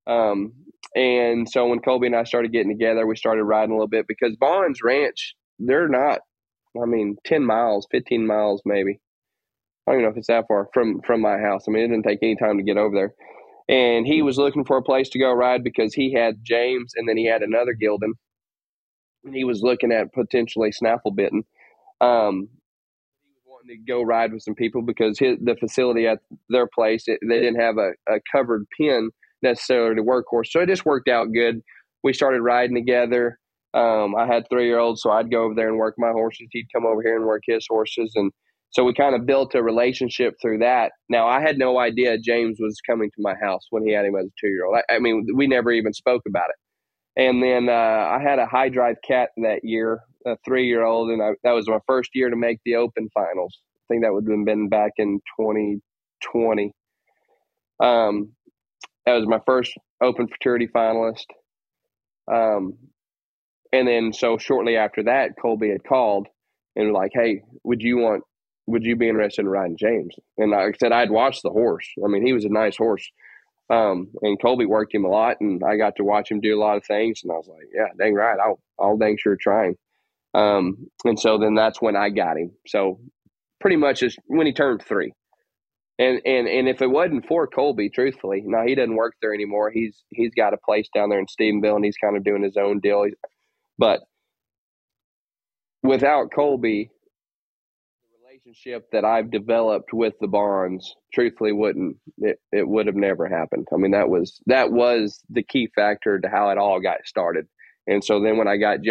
And so when Colby and I started getting together, we started riding a little bit, because Bonds Ranch, they're not, 10 miles, 15 miles maybe. I don't even know if it's that far from my house. I mean, it didn't take any time to get over there. And he was looking for a place to go ride because he had James and then he had another gelding. And he was looking at potentially snaffle bitten. He was wanting to go ride with some people because the facility at their place, they didn't have a covered pen necessarily to work horse. So it just worked out good. We started riding together. I had 3-year-olds, so I'd go over there and work my horses. He'd come over here and work his horses. And so we kind of built a relationship through that. Now, I had no idea James was coming to my house when he had him as a 2-year-old. I mean, we never even spoke about it. And then I had a high drive cat that year, a 3-year-old, and that was my first year to make the open finals. I think that would have been back in 2020. That was my first open futurity finalist. And then so shortly after that, Colby had called and was like, hey, would you be interested in riding James? And like I said, I'd watched the horse. I mean, he was a nice horse. And Colby worked him a lot, and I got to watch him do a lot of things. And I was like, yeah, dang right. I'll dang sure try him. And so then that's when I got him. So pretty much just when he turned 3. And if it wasn't for Colby, truthfully, now he doesn't work there anymore. He's got a place down there in Stephenville, and he's kind of doing his own deal. But without Colby, relationship that I've developed with the Bonds, truthfully, it would have never happened. I mean, that was the key factor to how it all got started. And so then when I got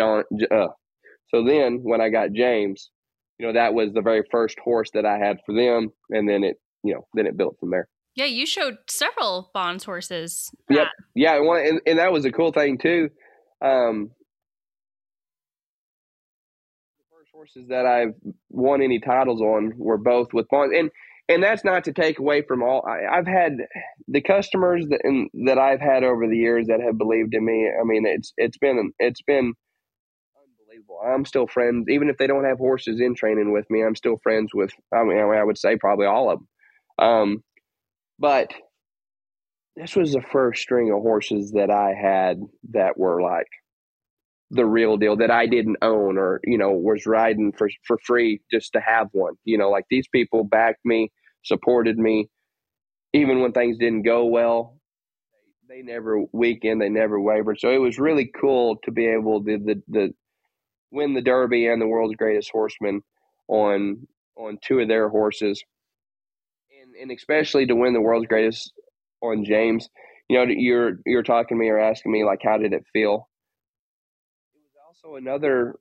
James, that was the very first horse that I had for them, and then it built from there.
Yeah, you showed several Bonds horses.
Yep. Yeah, and that was a cool thing too. Horses that I've won any titles on were both with Bonds, and that's not to take away from all. I've had the customers that I've had over the years that have believed in me. I mean, it's been unbelievable. I'm still friends, even if they don't have horses in training with me. I'm still friends with. I mean, I would say probably all of them. But this was the first string of horses that I had that were like the real deal, that I didn't own or, was riding for free just to have one. Like these people backed me, supported me, even when things didn't go well. They never weakened, they never wavered. So it was really cool to be able to win the Derby and the World's Greatest Horseman on 2 of their horses. And especially to win the World's Greatest on James. You're talking to me or asking me, like, how did it feel? Also another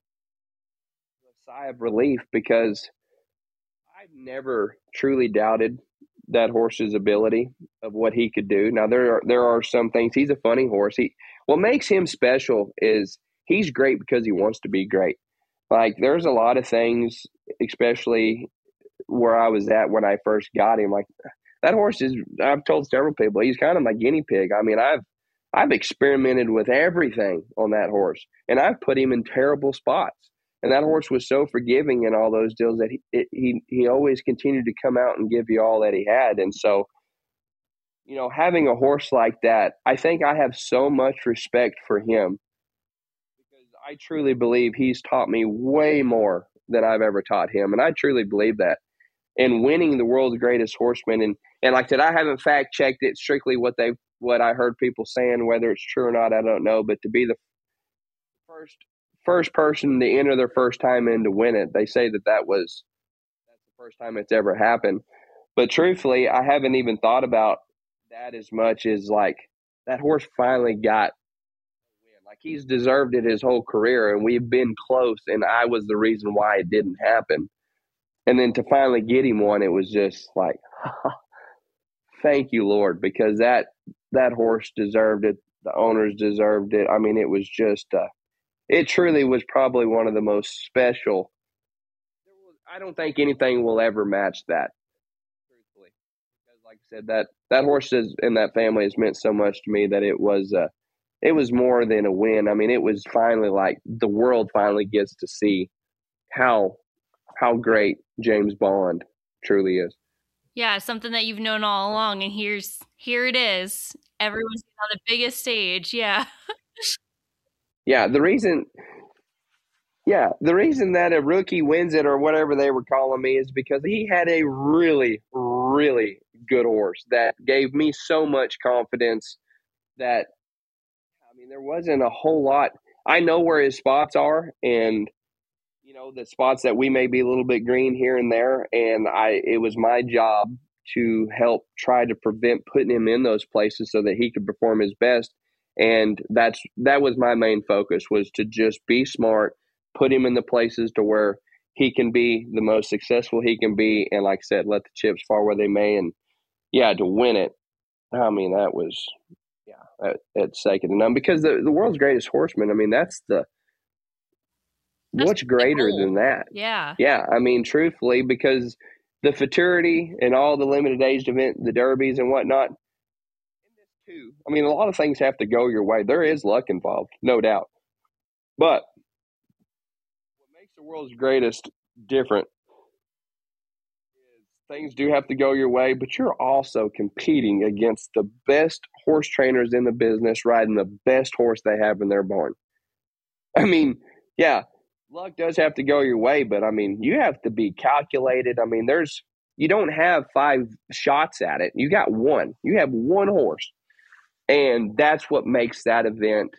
sigh of relief, because I've never truly doubted that horse's ability of what he could do. Now there are some things. He's a funny horse. What makes him special is he's great because he wants to be great. Like there's a lot of things, especially where I was at when I first got him. Like that horse I've told several people, he's kind of my guinea pig. I mean, I've experimented with everything on that horse, and I've put him in terrible spots. And that horse was so forgiving in all those deals that he always continued to come out and give you all that he had. And so, having a horse like that, I think I have so much respect for him, because I truly believe he's taught me way more than I've ever taught him. And I truly believe that. And winning the World's Greatest Horseman, and like I said, I haven't fact checked it, strictly what I heard people saying, whether it's true or not, I don't know. But to be the first person to enter their first time in to win it, they say that's the first time it's ever happened. But truthfully, I haven't even thought about that as much as like that horse finally got a win. Like he's deserved it his whole career, and we've been close, and I was the reason why it didn't happen. And then to finally get him one, it was just like, thank you, Lord, because that horse deserved it. The owners deserved it. I mean, it was just, it truly was probably one of the most special. I don't think anything will ever match that, truthfully. Because like I said, that horse and that family has meant so much to me that it was more than a win. I mean, it was finally like the world finally gets to see how great James Bond truly is.
Yeah, something that you've known all along, and here it is. Everyone's on the biggest stage. Yeah.
Yeah, the reason that a rookie wins it, or whatever they were calling me, is because he had a really, really good horse that gave me so much confidence that, I mean, there wasn't a whole lot. I know where his spots are, and the spots that we may be a little bit green here and there, and it was my job to help try to prevent putting him in those places so that he could perform his best. And that was my main focus, was to just be smart, put him in the places to where he can be the most successful he can be, and like I said, let the chips fall where they may. And to win it, I mean, that was it's second to none, because the world's greatest horseman, I mean, that's what's greater than that?
Yeah.
I mean, truthfully, because the futurity and all the limited age event, the derbies and whatnot, too. I mean, a lot of things have to go your way. There is luck involved, no doubt. But what makes the world's greatest different is things do have to go your way, but you're also competing against the best horse trainers in the business, riding the best horse they have in their barn. I mean, luck does have to go your way, but I mean, you have to be calculated. I mean, you don't have 5 shots at it. You got one. You have one horse. And that's what makes that event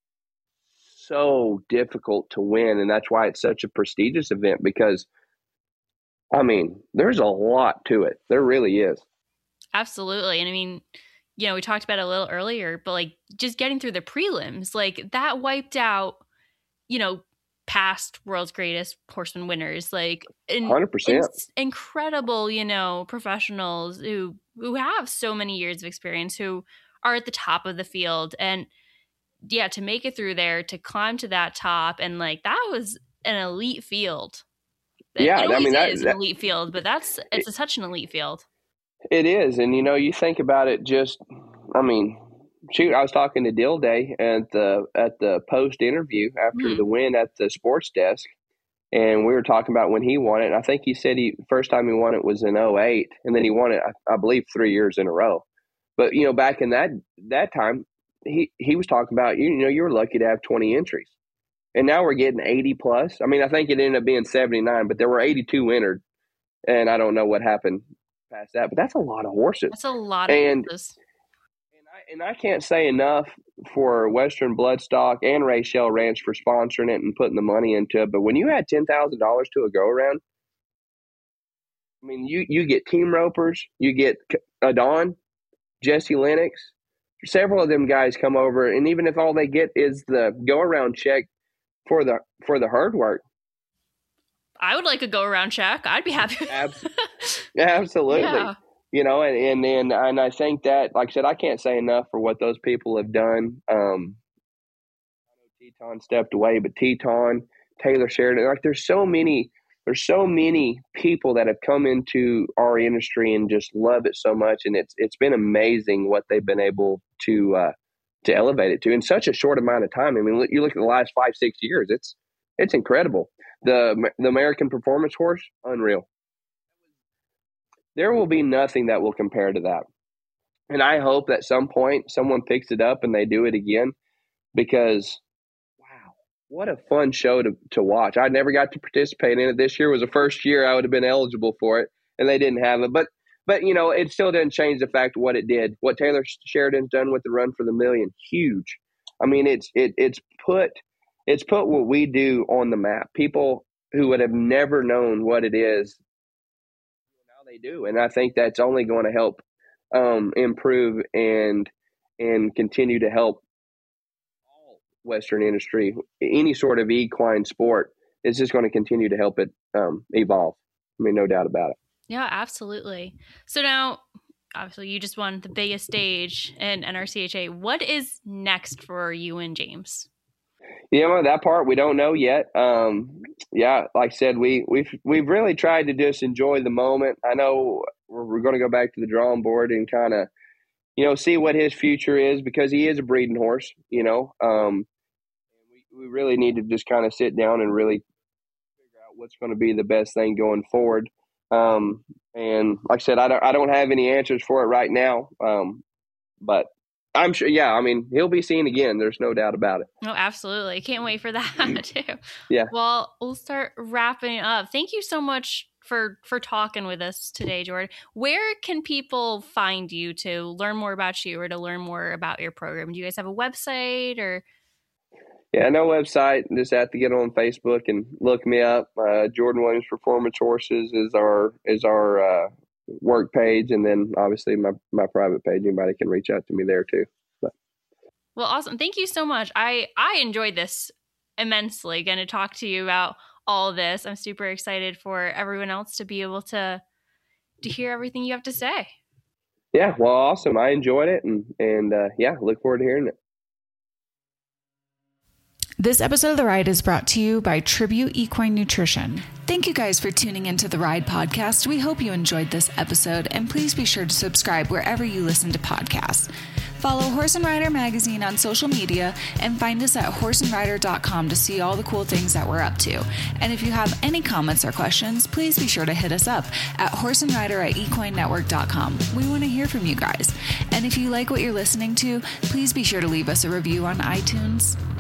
so difficult to win. And that's why it's such a prestigious event, because, I mean, there's a lot to it. There really is.
Absolutely. And I mean, we talked about it a little earlier, but like just getting through the prelims, like that wiped out, past world's greatest horseman winners, like
100%.
Incredible, professionals who have so many years of experience, who are at the top of the field. And to make it through there, to climb to that top, and like that was an elite field. It is an elite field, but it's such an elite field.
It is. And you think about it, I was talking to Dill Day at the post interview after the win at the sports desk, and we were talking about when he won it. And I think he said first time he won it was in 2008, and then he won it, I believe, 3 years in a row. But back in that time, he was talking about you were lucky to have 20 entries, and now we're getting 80 plus. I mean, I think it ended up being 79, but there were 82 entered, and I don't know what happened past that. But that's a lot of horses.
That's a lot of horses.
And I can't say enough for Western Bloodstock and Raychelle Ranch for sponsoring it and putting the money into it. But when you add $10,000 to a go around, I mean, you get team ropers, you get Adon, Jesse Lennox, several of them guys come over, and even if all they get is the go around check for the herd work,
I would like a go around check. I'd be happy.
Absolutely.
Yeah.
And I think that, like I said, I can't say enough for what those people have done. I know Teton stepped away, but Teton, Taylor Sheridan, like there's so many people that have come into our industry and just love it so much, and it's been amazing what they've been able to elevate it to in such a short amount of time. I mean, you look at the last 5-6 years; it's incredible. The American Performance Horse, unreal. There will be nothing that will compare to that, and I hope that some point someone picks it up and they do it again, because what a fun show to watch. I never got to participate in it. This year was the first year I would have been eligible for it, and they didn't have it. But it still didn't change the fact of what it did. What Taylor Sheridan's done with the Run for the Million, huge. I mean, it's put what we do on the map. People who would have never known what it is, now they do. And I think that's only going to help improve and continue to help Western industry. Any sort of equine sport is just going to continue to help it evolve. I mean, no doubt about it.
Yeah, absolutely. So now, obviously, you just won the biggest stage in NRCHA. What is next for you and James?
That part we don't know yet. Like I said, we've really tried to just enjoy the moment. I know we're going to go back to the drawing board and kind of see what his future is, because he is a breeding horse, we really need to just kind of sit down and really figure out what's going to be the best thing going forward. And like I said, I don't have any answers for it right now. But I'm sure, he'll be seen again. There's no doubt about it.
Oh, absolutely. Can't wait for that too.
Yeah.
Well, we'll start wrapping up. Thank you so much for talking with us today, Jordan. Where can people find you to learn more about you or to learn more about your program? Do you guys have a website or?
Yeah, no website. Just have to get on Facebook and look me up. Jordan Williams Performance Horses is our work page, and then obviously my private page. Anybody can reach out to me there too.
Well, awesome. Thank you so much. I enjoyed this immensely. Going to talk to you about all of this. I'm super excited for everyone else to be able to hear everything you have to say.
Yeah, well, awesome. I enjoyed it, and look forward to hearing it.
This episode of The Ride is brought to you by Tribute Equine Nutrition. Thank you guys for tuning into The Ride podcast. We hope you enjoyed this episode, and please be sure to subscribe wherever you listen to podcasts. Follow Horse and Rider Magazine on social media and find us at horseandrider.com to see all the cool things that we're up to. And if you have any comments or questions, please be sure to hit us up at horseandrider@equinenetwork.com. We want to hear from you guys. And if you like what you're listening to, please be sure to leave us a review on iTunes.